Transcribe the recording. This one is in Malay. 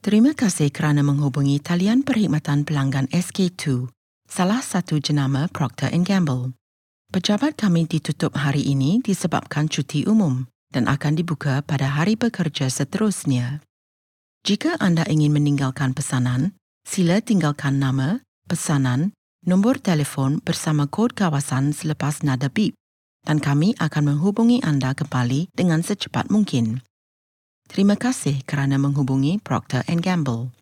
Terima kasih kerana menghubungi talian perkhidmatan pelanggan SK2, salah satu jenama Procter & Gamble. Pejabat kami ditutup hari ini disebabkan cuti umum dan akan dibuka pada hari bekerja seterusnya. Jika anda ingin meninggalkan pesanan, sila tinggalkan nama, pesanan, nombor telefon bersama kod kawasan selepas nada bip dan kami akan menghubungi anda kembali dengan secepat mungkin. Terima kasih kerana menghubungi Procter & Gamble.